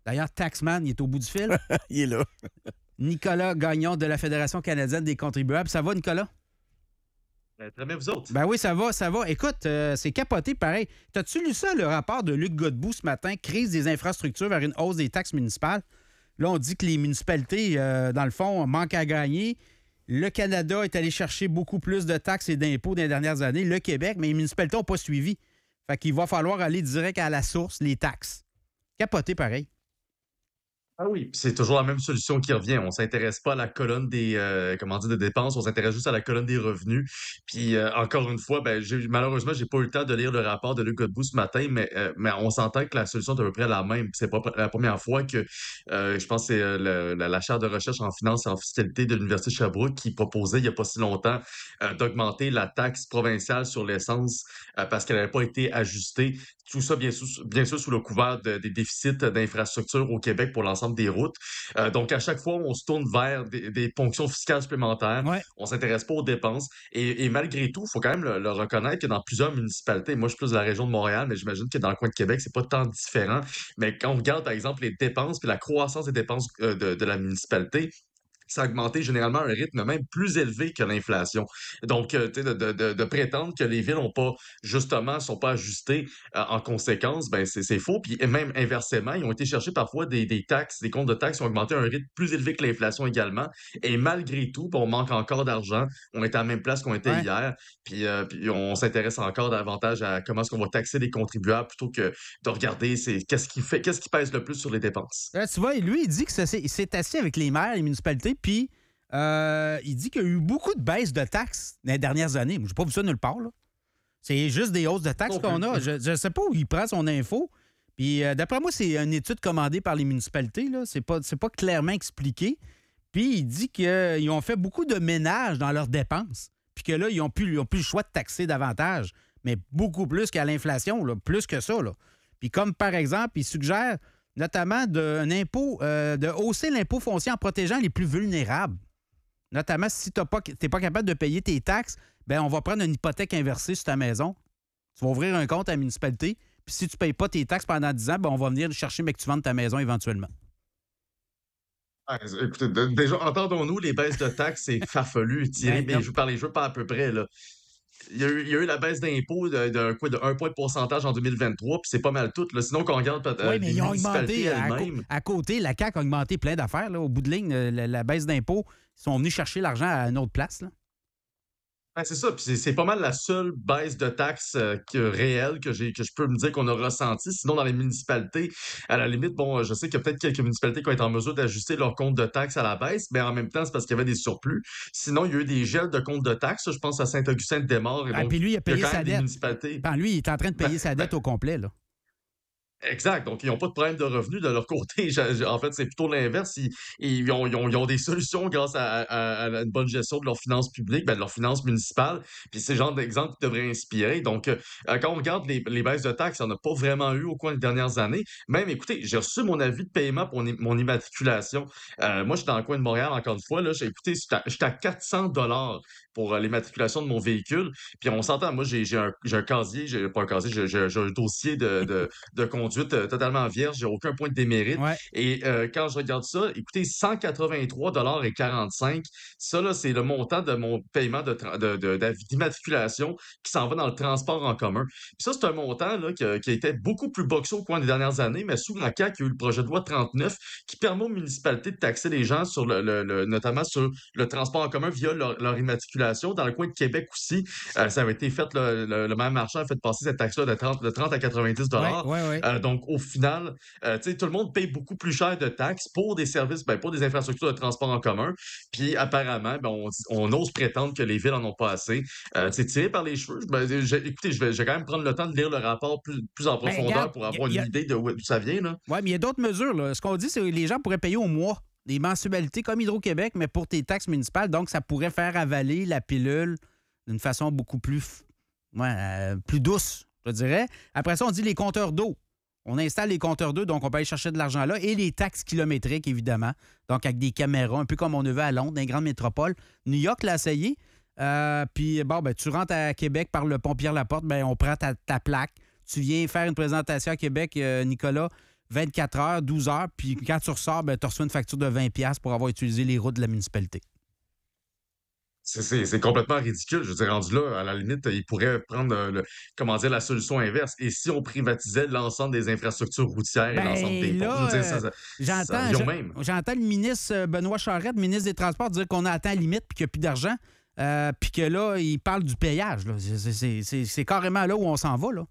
D'ailleurs, Taxman, il est au bout du fil. Il est là. Nicolas Gagnon de la Fédération canadienne des contribuables. Ça va, Nicolas? Très bien, vous autres. Ben oui, ça va. Écoute, c'est capoté pareil. T'as-tu lu ça, le rapport de Luc Godbout ce matin? Crise des infrastructures vers une hausse des taxes municipales. Là, on dit que les municipalités, dans le fond, manquent à gagner. Le Canada est allé chercher beaucoup plus de taxes et d'impôts dans les dernières années. Le Québec, mais les municipalités n'ont pas suivi. Fait qu'il va falloir aller direct à la source, les taxes. Capoté pareil. Ah oui, puis c'est toujours la même solution qui revient. On s'intéresse pas à la colonne des dépenses, on s'intéresse juste à la colonne des revenus. Puis encore une fois, malheureusement, j'ai pas eu le temps de lire le rapport de Luc Godbout ce matin, mais on s'entend que la solution est à peu près la même. C'est pas la première fois que je pense que c'est la chaire de recherche en finance et en fiscalité de l'Université de Sherbrooke qui proposait il y a pas si longtemps d'augmenter la taxe provinciale sur l'essence parce qu'elle n'avait pas été ajustée. Tout ça, bien sûr, sous le couvert des déficits d'infrastructures au Québec pour l'ensemble des routes. Donc, à chaque fois, on se tourne vers des ponctions fiscales supplémentaires. Ouais. On s'intéresse pas aux dépenses. Et malgré tout, il faut quand même le reconnaître que dans plusieurs municipalités, moi, je suis plus de la région de Montréal, mais j'imagine que dans le coin de Québec, c'est pas tant différent. Mais quand on regarde, par exemple, les dépenses puis la croissance des dépenses de la municipalité, ça a augmenté généralement à un rythme même plus élevé que l'inflation. Donc, tu sais, de prétendre que les villes ont pas, justement, sont pas ajustées en conséquence, ben c'est faux. Puis même inversement, ils ont été chercher parfois des taxes, des comptes de taxes qui ont augmenté à un rythme plus élevé que l'inflation également. Et malgré tout, ben, on manque encore d'argent. On est à la même place qu'on était hier. Puis on s'intéresse encore davantage à comment est-ce qu'on va taxer les contribuables plutôt que de regarder qu'est-ce qui pèse le plus sur les dépenses. Là, tu vois, lui, il dit que il s'est assis avec les maires, les municipalités, puis il dit qu'il y a eu beaucoup de baisses de taxes dans les dernières années. Je n'ai pas vu ça nulle part, là. C'est juste des hausses de taxes qu'on a. Je ne sais pas où il prend son info. Puis d'après moi, c'est une étude commandée par les municipalités, là. C'est pas clairement expliqué. Puis il dit qu'ils ont fait beaucoup de ménage dans leurs dépenses. Puis que là, ils ont plus le choix de taxer davantage. Mais beaucoup plus qu'à l'inflation, là. Plus que ça, là. Puis comme par exemple, il suggère notamment de hausser l'impôt foncier en protégeant les plus vulnérables. Notamment, si tu n'es pas capable de payer tes taxes, ben on va prendre une hypothèque inversée sur ta maison. Tu vas ouvrir un compte à la municipalité, puis si tu ne payes pas tes taxes pendant 10 ans, ben on va venir chercher, mais que tu vendes ta maison éventuellement. Ah, écoutez, déjà, entendons-nous, les baisses de taxes, c'est farfelu, tiré, mais je veux pas à peu près, là. Il y a eu la baisse d'impôts de 1 point de pourcentage en 2023, puis c'est pas mal tout. Là. Sinon, qu'on regarde Oui, mais les ils ont municipalités augmenté. elles-mêmes. À côté, la CAQ a augmenté plein d'affaires. Là. Au bout de ligne, la baisse d'impôts, ils sont venus chercher l'argent à une autre place. Là. C'est ça, puis c'est pas mal la seule baisse de taxes réelle que je peux me dire qu'on a ressenti. Sinon, dans les municipalités, à la limite, bon, je sais qu'il y a peut-être quelques municipalités qui ont été en mesure d'ajuster leur compte de taxes à la baisse, mais en même temps, c'est parce qu'il y avait des surplus. Sinon, il y a eu des gels de comptes de taxes. Je pense à Saint-Augustin-de-Desmaures. Et donc, puis lui, il a payé sa dette. municipalités. Lui, il est en train de payer sa dette au complet. Là. Exact. Donc, ils n'ont pas de problème de revenus de leur côté. En fait, c'est plutôt l'inverse. Ils ont des solutions grâce à une bonne gestion de leurs finances publiques, de leurs finances municipales. Puis c'est le genre d'exemple qui devrait inspirer. Donc, quand on regarde les baisses de taxes, il n'y en a pas vraiment eu au cours des dernières années. Même, écoutez, j'ai reçu mon avis de paiement pour mon immatriculation. Moi, j'étais dans le coin de Montréal, encore une fois. Là, j'étais à 400 $ pour l'immatriculation de mon véhicule. Puis on s'entend, moi, j'ai un casier, pas un casier, j'ai un dossier de conduite totalement vierge, j'ai aucun point de démérite. Ouais. Et quand je regarde ça, écoutez, 183,45 $, ça, là, c'est le montant de mon paiement d'immatriculation qui s'en va dans le transport en commun. Puis ça, c'est un montant là, qui a été beaucoup plus boxé au cours des dernières années, mais sous la CAQ, il y a eu le projet de loi 39 qui permet aux municipalités de taxer les gens sur notamment sur le transport en commun via leur immatriculation. Dans le coin de Québec aussi, ça avait été fait, le maire Marchand a fait passer cette taxe-là de 30 à 90 $. Ouais. Donc, au final, tout le monde paye beaucoup plus cher de taxes pour des services, pour des infrastructures de transport en commun. Puis, apparemment, on ose prétendre que les villes en ont pas assez. Tiré par les cheveux. Écoutez, je vais quand même prendre le temps de lire le rapport plus en profondeur regarde, pour avoir une idée d'où ça vient. Oui, mais il y a d'autres mesures. Là. Ce qu'on dit, c'est que les gens pourraient payer au mois des mensualités comme Hydro-Québec, mais pour tes taxes municipales. Donc, ça pourrait faire avaler la pilule d'une façon beaucoup plus douce, je dirais. Après ça, on dit les compteurs d'eau. On installe les compteurs d'eau, donc on peut aller chercher de l'argent là. Et les taxes kilométriques, évidemment. Donc, avec des caméras, un peu comme on a vu à Londres, dans les grandes métropoles. New York l'a essayé. Puis, tu rentres à Québec par le pont Pierre-Laporte, on prend ta plaque. Tu viens faire une présentation à Québec, Nicolas, 24 heures, 12 heures, puis quand tu ressors, ben, tu reçois une facture de 20$ pour avoir utilisé les routes de la municipalité. C'est complètement ridicule. Je veux dire, rendu là, à la limite, ils pourraient prendre comment dire, la solution inverse. Et si on privatisait l'ensemble des infrastructures routières et l'ensemble des Ben ponts? Je veux dire, là, ça j'entends, revient au même. j'entends le ministre Benoît Charette, ministre des Transports, dire qu'on a atteint la limite puis qu'il n'y a plus d'argent. Puis que là, il parle du payage. Là. C'est carrément là où on s'en va. Là.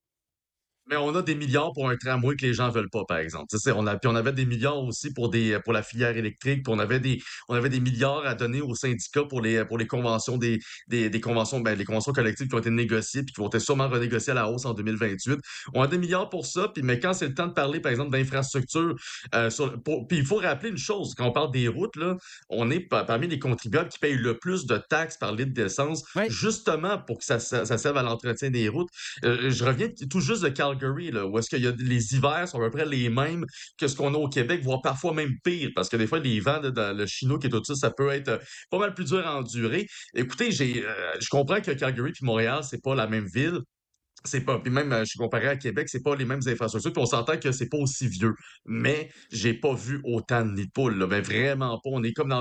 Mais on a des milliards pour un tramway que les gens veulent pas, par exemple. Tu sais, puis on avait des milliards aussi pour la filière électrique, puis on avait des milliards à donner aux syndicats pour les conventions des conventions, ben, les conventions collectives qui ont été négociées puis qui vont être sûrement renégociées à la hausse en 2028. On a des milliards pour ça, puis mais quand c'est le temps de parler, par exemple, d'infrastructures, puis il faut rappeler une chose, quand on parle des routes, là, on est parmi les contribuables qui payent le plus de taxes par litre d'essence, Oui. justement pour que ça serve à l'entretien des routes. Je reviens tout juste de Calgary, là, où est-ce qu'il y a les hivers sont à peu près les mêmes que ce qu'on a au Québec, voire parfois même pire, parce que des fois, les vents, dans le chinois qui est au-dessus, ça peut être pas mal plus dur à endurer. Écoutez, je comprends que Calgary puis Montréal, c'est pas la même ville, c'est pas, puis même, je suis comparé à Québec, c'est pas les mêmes infrastructures, puis on s'entend que c'est pas aussi vieux. Mais j'ai pas vu autant de nids de poules, là. Mais vraiment pas.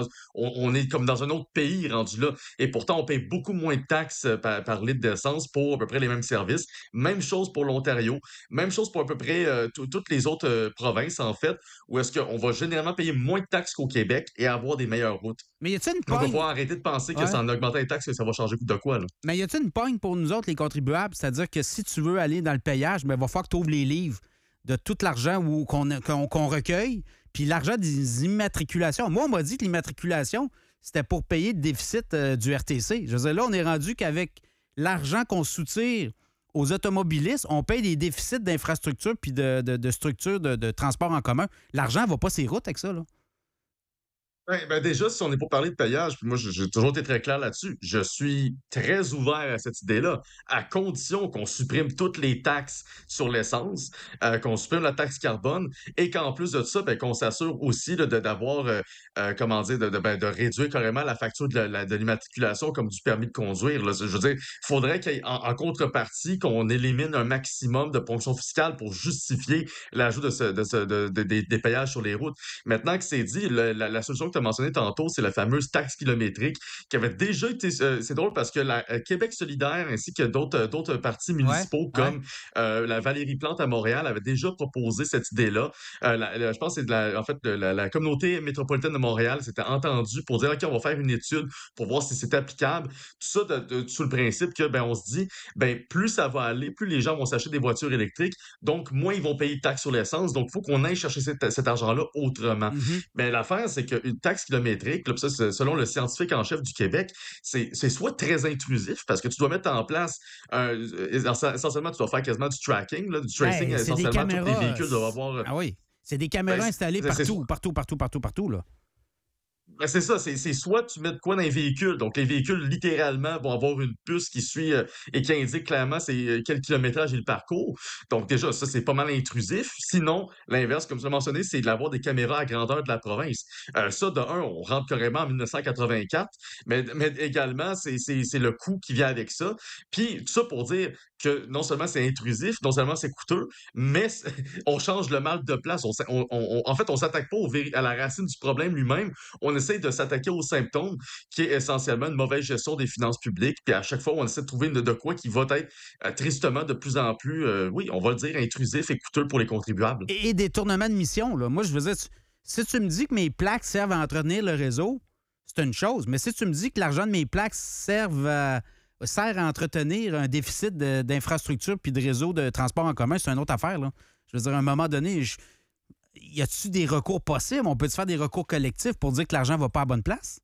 On est comme dans un autre pays rendu là. Et pourtant, on paye beaucoup moins de taxes par litre d'essence pour à peu près les mêmes services. Même chose pour l'Ontario. Même chose pour à peu près toutes les autres provinces, en fait, où est-ce qu'on va généralement payer moins de taxes qu'au Québec et avoir des meilleures routes. Mais y a-t-il une Donc, il va pogne? falloir arrêter de penser que c'est Ouais. en augmentant les taxes que ça va changer de quoi, là. Mais y a-t-il une pogne pour nous autres, les contribuables? C'est-à-dire que si tu veux aller dans le payage, il va falloir que tu ouvres les livres de tout l'argent qu'on recueille, puis l'argent des immatriculations. Moi, on m'a dit que l'immatriculation, c'était pour payer le déficit du RTC. Je veux dire, là, on est rendu qu'avec l'argent qu'on soutire aux automobilistes, on paye des déficits d'infrastructures puis de structures de transport en commun. L'argent ne va pas sur les routes avec ça, là. Ouais, ben déjà, si on n'est pas parlé de payage, puis moi, j'ai toujours été très clair là-dessus, je suis très ouvert à cette idée-là, à condition qu'on supprime toutes les taxes sur l'essence, qu'on supprime la taxe carbone, et qu'en plus de ça, ben, qu'on s'assure aussi là, d'avoir, comment dire, de réduire carrément la facture de l'immatriculation comme du permis de conduire. Là. Je veux dire, il faudrait qu'il y ait en contrepartie qu'on élimine un maximum de ponctions fiscales pour justifier l'ajout des péages sur les routes. Maintenant que c'est dit, la solution que tu as mentionnée tantôt, c'est la fameuse taxe kilométrique qui avait déjà été. C'est drôle parce que la Québec solidaire ainsi que d'autres partis Ouais, municipaux ouais. comme la Valérie Plante à Montréal avaient déjà proposé cette idée-là. Je pense que c'est en fait la communauté métropolitaine de Montréal s'était entendue pour dire OK, on va faire une étude pour voir si c'est applicable. Tout ça sous le principe que ben on se dit ben plus ça va aller, plus les gens vont s'acheter des voitures électriques, donc moins ils vont payer de taxes sur l'essence. Donc il faut qu'on aille chercher cet argent-là autrement. Mhm. Mais l'affaire, c'est qu'une taxe kilométrique, là, pis ça, selon le scientifique en chef du Québec, c'est soit très intrusif parce que tu dois mettre en place, essentiellement, tu dois faire quasiment du tracking, là, du tracing, Ben, c'est des essentiellement, tous les caméras. véhicules doivent avoir. Ah oui. C'est des Ben, caméras installées c'est partout, partout, partout, partout, partout, là. Ben, c'est ça, c'est soit tu mets de quoi dans les véhicules. Donc, les véhicules, littéralement, vont avoir une puce qui suit et qui indique clairement quel kilométrage est le parcours. Donc, déjà, ça, c'est pas mal intrusif. Sinon, l'inverse, comme tu l'as mentionné, c'est d'avoir des caméras à grandeur de la province. Ça, de un, on rentre carrément en 1984, mais également, c'est le coût qui vient avec ça. Puis, tout ça pour dire que non seulement c'est intrusif, non seulement c'est coûteux, mais on change le mal de place. En fait, on s'attaque pas à la racine du problème lui-même, on essaie de s'attaquer aux symptômes, qui est essentiellement une mauvaise gestion des finances publiques. Puis à chaque fois, on essaie de trouver de quoi qui va être tristement de plus en plus, oui, on va le dire, intrusif et coûteux pour les contribuables. Et détournement de mission, là. Moi, je veux dire, si tu me dis que mes plaques servent à entretenir le réseau, c'est une chose. Mais si tu me dis que l'argent de mes plaques sert à entretenir un déficit d'infrastructure puis de réseau de transport en commun, c'est une autre affaire, là. Je veux dire, à un moment donné, y a-tu des recours possibles? On peut-tu faire des recours collectifs pour dire que l'argent va pas à la bonne place?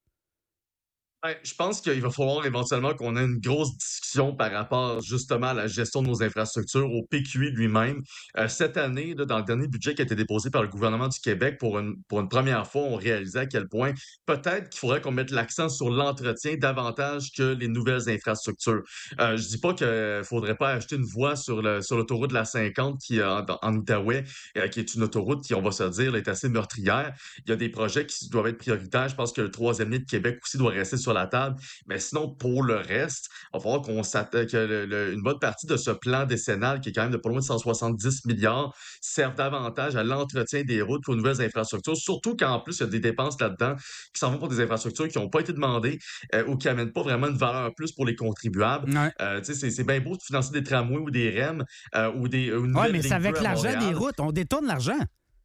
Ben, je pense qu'il va falloir éventuellement qu'on ait une grosse discussion par rapport justement à la gestion de nos infrastructures, au PQI lui-même. Cette année, là, dans le dernier budget qui a été déposé par le gouvernement du Québec, pour une première fois, on réalisait à quel point peut-être qu'il faudrait qu'on mette l'accent sur l'entretien davantage que les nouvelles infrastructures. Je dis pas qu'il faudrait pas acheter une voie sur l'autoroute de la 50 qui est en Outaouais, qui est une autoroute qui, on va se dire, là, est assez meurtrière. Il y a des projets qui doivent être prioritaires. Je pense que le troisième lien de Québec aussi doit rester sur la table. Mais sinon, pour le reste, il va falloir qu'on s'attaque que une bonne partie de ce plan décennal, qui est quand même de pas loin de 170 milliards, serve davantage à l'entretien des routes qu'aux nouvelles infrastructures. Surtout qu'en plus, il y a des dépenses là-dedans qui s'en vont pour des infrastructures qui n'ont pas été demandées ou qui n'amènent pas vraiment une valeur en plus pour les contribuables. Ouais. Tu sais, c'est bien beau de financer des tramways ou des REM ou une Ouais, nouvelle mais c'est ligne bleue avec à l'argent des Montréal. routes. On détourne l'argent.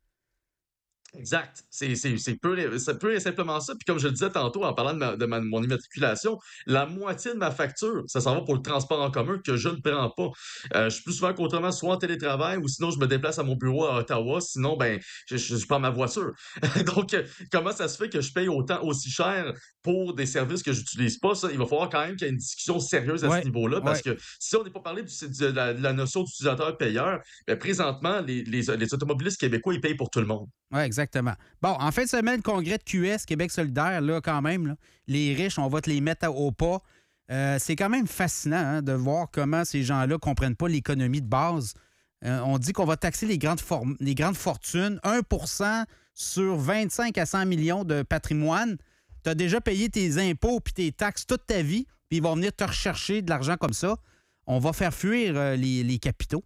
Exact. C'est pur et simplement ça. Puis comme je le disais tantôt en parlant mon immatriculation, la moitié de ma facture, ça s'en va pour le transport en commun que je ne prends pas. Je suis plus souvent qu'autrement, soit en télétravail ou sinon je me déplace à mon bureau à Ottawa. Sinon, ben, je prends ma voiture. Donc, comment ça se fait que je paye autant aussi cher pour des services que j'utilise pas? Ça, il va falloir quand même qu'il y ait une discussion sérieuse à ce Ouais, niveau-là parce ouais. que si on n'est pas parlé de la notion d'utilisateur-payeur, ben, présentement, les automobilistes québécois, ils payent pour tout le monde. Oui, exactement. Bon, en fin de semaine, le congrès de QS, Québec solidaire, là, quand même, là, les riches, on va te les mettre au pas. C'est quand même fascinant hein, de voir comment ces gens-là ne comprennent pas l'économie de base. On dit qu'on va taxer les grandes fortunes, 1 sur 25 à 100 millions de patrimoine. Tu as déjà payé tes impôts puis tes taxes toute ta vie, puis ils vont venir te rechercher de l'argent comme ça. On va faire fuir les capitaux.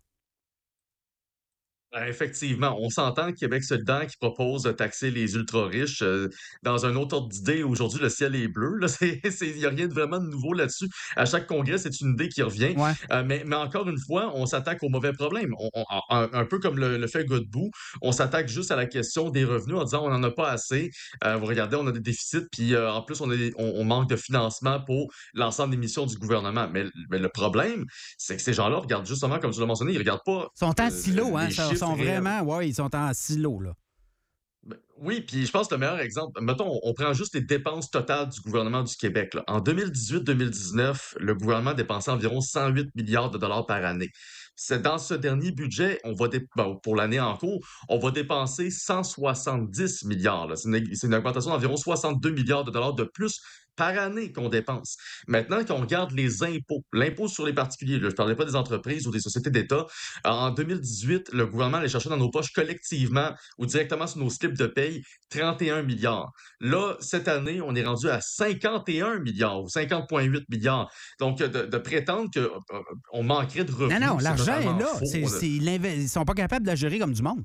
Effectivement, on s'entend Québec solidaire qui propose de taxer les ultra-riches, dans un autre ordre d'idée. Aujourd'hui, le ciel est bleu, là, il y a rien de vraiment de nouveau là-dessus. À chaque congrès, c'est une idée qui revient, Ouais. mais encore une fois, on s'attaque au mauvais problème. On un peu comme le fait Godbout, on s'attaque juste à la question des revenus en disant: «On n'en a pas assez, vous regardez, on a des déficits, puis, en plus, on manque de financement pour l'ensemble des missions du gouvernement». Mais le problème, c'est que ces gens-là regardent justement, comme tu l'as mentionné, ils regardent pas, Ils sont en silo, hein? les Ils chiffres sont réels. vraiment, ouais, ils sont en silo, là. Ben, oui, puis je pense que le meilleur exemple, mettons, on prend juste les dépenses totales du gouvernement du Québec, là. En 2018-2019, le gouvernement dépensait environ 108 milliards de dollars par année. C'est dans ce dernier budget, pour l'année en cours, on va dépenser 170 milliards, là. C'est une augmentation d'environ 62 milliards de dollars de plus par année qu'on dépense. Maintenant, quand on regarde les impôts, l'impôt sur les particuliers, là, je ne parlais pas des entreprises ou des sociétés d'État, en 2018, le gouvernement allait chercher dans nos poches collectivement ou directement sur nos slips de paye 31 milliards. Là, cette année, on est rendu à 51 milliards ou 50,8 milliards. Donc, de prétendre qu'on manquerait de Non, non, revenus, c'est l'argent est totalement là. faux. Ils sont pas capables de la gérer comme du monde.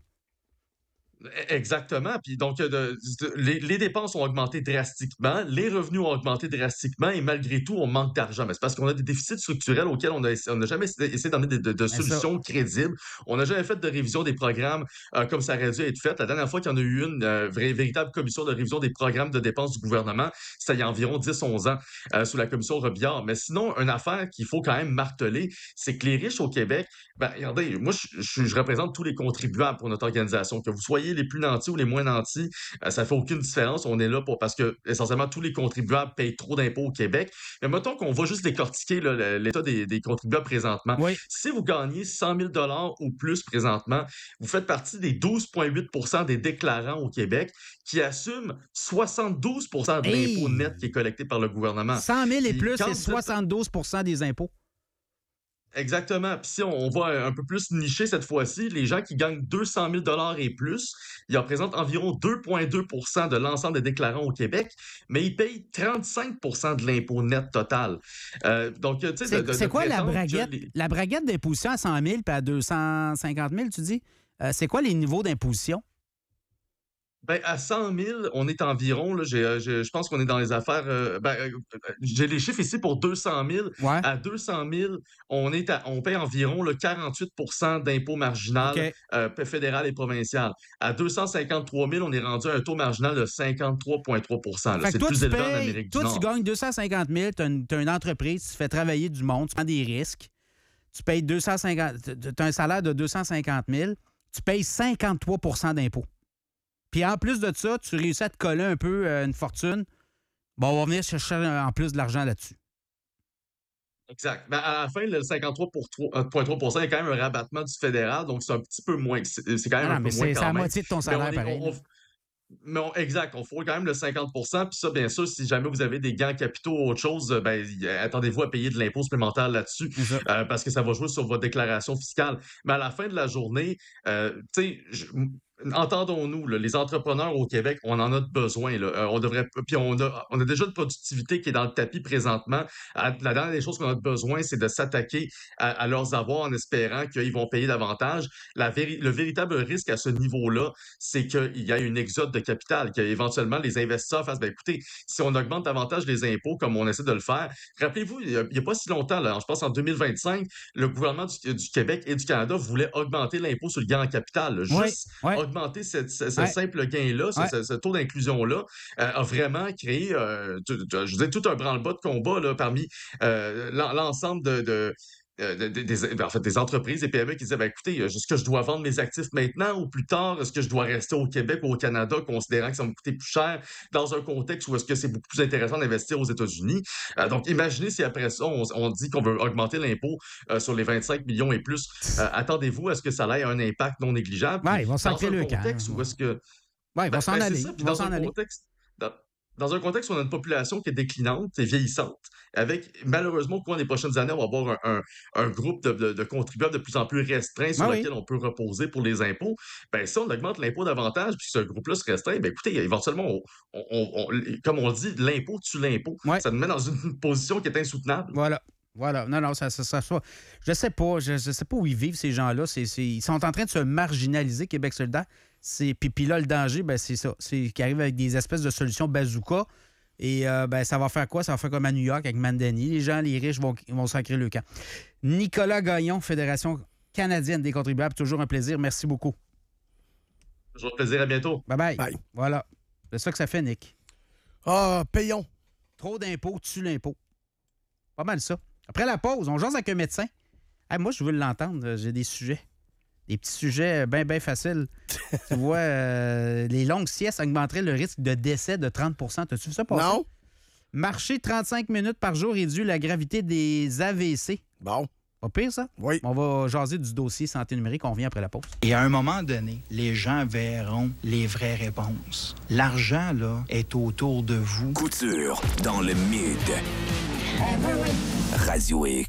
Exactement. Puis donc, les dépenses ont augmenté drastiquement, les revenus ont augmenté drastiquement et malgré tout, on manque d'argent. Mais c'est parce qu'on a des déficits structurels auxquels on n'a jamais essayé d'emmener de Mais ça, solutions crédibles. On n'a jamais fait de révision des programmes comme ça aurait dû être fait. La dernière fois qu'il y en a eu une véritable commission de révision des programmes de dépenses du gouvernement, c'était il y a environ 10-11 ans sous la commission Robillard. Mais sinon, une affaire qu'il faut quand même marteler, c'est que les riches au Québec, ben, regardez, moi, je représente tous les contribuables pour notre organisation. Que vous soyez les plus nantis ou les moins nantis, ça fait aucune différence. On est là parce que, essentiellement, tous les contribuables payent trop d'impôts au Québec. Mais mettons qu'on va juste décortiquer là, l'état des contribuables présentement. oui. Si vous gagnez 100 000 ou plus présentement, vous faites partie des 12,8 des déclarants au Québec qui assument 72 de l'impôt net qui est Hey! collecté par le gouvernement. 100 000 et Puis plus, quand c'est vous êtes 72 des impôts. Exactement. Puis si on va un peu plus nicher cette fois-ci, les gens qui gagnent 200 000 et plus, ils représentent environ 2,2 de l'ensemble des déclarants au Québec, mais ils payent 35 de l'impôt net total. Donc, tu sais, de C'est quoi la prétendre que braguette? La braguette d'imposition à 100 000 puis à 250 000, tu dis? C'est quoi les niveaux d'imposition? ben, à 100 000, on est environ, là, je pense qu'on est dans les affaires, j'ai les chiffres ici pour 200 000. Ouais. À 200 000, on paye environ là, 48 d'impôt marginal OK. fédéral et provincial. À 253 000, on est rendu à un taux marginal de 53,3 là. Fait que C'est le toi, plus élevé en Amérique du tu Nord. gagnes 250 000, tu as une entreprise, tu fais travailler du monde, tu prends des risques, tu payes 250, tu as un salaire de 250 000, tu payes 53 d'impôts. Puis en plus de ça, tu réussis à te coller un peu une fortune. Bon, on va venir chercher en plus de l'argent là-dessus. Exact. Mais à la fin, le 53,3 il y a quand même un rabattement du fédéral, donc c'est un petit peu moins. C'est quand Non, même un non, mais peu moins c'est quand la même. moitié de ton Mais on salaire, est, pareil. Là. exact, on faut quand même le 50 puis ça, bien sûr, si jamais vous avez des gains capitaux ou autre chose, ben, attendez-vous à payer de l'impôt supplémentaire là-dessus, C'est ça. parce que ça va jouer sur votre déclaration fiscale. Mais à la fin de la journée, tu sais, entendons-nous, là, les entrepreneurs au Québec, on en a besoin. Là. Puis on a déjà une productivité qui est dans le tapis présentement. La dernière des choses qu'on a besoin, c'est de s'attaquer à leurs avoirs en espérant qu'ils vont payer davantage. Le véritable risque à ce niveau-là, c'est qu'il y ait une exode de capital, qu'éventuellement les investisseurs fassent, ben écoutez, si on augmente davantage les impôts comme on essaie de le faire, rappelez-vous, il y a pas si longtemps, là, je pense en 2025, le gouvernement du Québec et du Canada voulait augmenter l'impôt sur le gain en capital. Là. Oui, Juste oui, augmenter ce oui, simple gain-là, oui. ce taux d'inclusion-là, a vraiment créé, je veux dire, tout un branle-bas de combat là, parmi l'ensemble en fait, des entreprises, des PME qui disaient, ben, écoutez, est-ce que je dois vendre mes actifs maintenant ou plus tard? Est-ce que je dois rester au Québec ou au Canada, considérant que ça va me coûter plus cher dans un contexte où est-ce que c'est beaucoup plus intéressant d'investir aux États-Unis? Donc, imaginez si après ça, on dit qu'on veut augmenter l'impôt sur les 25 millions et plus. Attendez-vous à ce que ça ait un impact non négligeable? Ouais, Puis, ils vont dans sacrer un le camp. contexte où est-ce que Ouais, ils vont s'en c'est aller. ça. Puis Ils vont s'en aller. dans dans un contexte où on a une population qui est déclinante et vieillissante, avec malheureusement au cours des prochaines années, on va avoir un groupe de contribuables de plus en plus restreint sur Ah lequel oui. on peut reposer pour les impôts. Ben si on augmente l'impôt davantage, puis ce groupe-là se restreint, ben écoutez, éventuellement, comme on dit, l'impôt tue l'impôt. Ouais. Ça nous met dans une position qui est insoutenable. Voilà. Voilà. Non, non, ça je sais pas. Je sais pas où ils vivent, ces gens-là. Ils sont en train de se marginaliser, Québec solidaire. Puis là, le danger, ben, c'est ça. C'est qu'ils arrivent avec des espèces de solutions bazooka. Et ben, ça va faire quoi? Ça va faire comme à New York avec Mandani. Les gens, les riches vont sacrer le camp. Nicolas Gagnon, Fédération canadienne des contribuables. Toujours un plaisir. Merci beaucoup. Toujours un plaisir. À bientôt. Bye-bye. Bye. Voilà. C'est ça que ça fait, Nick. Ah, payons. Trop d'impôts tue l'impôt. Pas mal ça. Après la pause, on jase avec un médecin. Hey, moi, je veux l'entendre. J'ai des sujets. Des petits sujets bien, bien faciles. Tu vois, les longues siestes augmenteraient le risque de décès de 30 %. T'as-tu vu ça passer? Non. Marcher 35 minutes par jour réduit la gravité des AVC. Bon. Pas pire, ça? Oui. On va jaser du dossier santé numérique. On revient après la pause. Et à un moment donné, les gens verront les vraies réponses. L'argent, là, est autour de vous. Couture dans le mid. Radio X.